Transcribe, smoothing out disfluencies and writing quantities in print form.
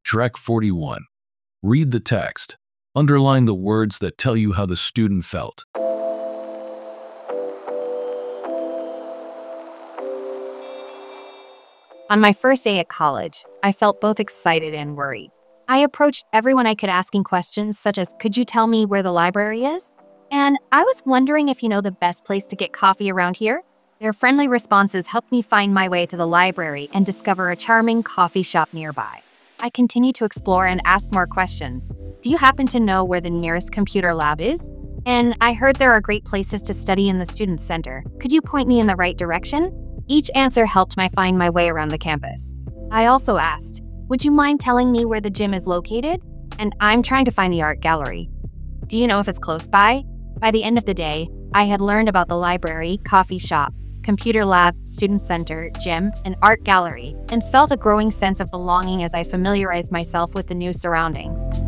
Track 41. Read the text. Underline the words that tell you how the student felt. On my first day at college, I felt both excited and worried. I approached everyone I could asking questions such as, "Could you tell me where the library is?" And I was wondering if you know the best place to get coffee around here. Their friendly responses helped me find my way to the library and discover a charming coffee shop nearby. I continued to explore and ask more questions. "Do you happen to know where the nearest computer lab is? And I heard there are great places to study in the student center. Could you point me in the right direction?" Each answer helped me find my way around the campus. I also asked, "Would you mind telling me where the gym is located?" And I'm trying to find the art gallery. "Do you know if it's close by?" By the end of the day, I had learned about the library, coffee shop, computer lab, student center, gym, and art gallery, and felt a growing sense of belonging as I familiarized myself with the new surroundings.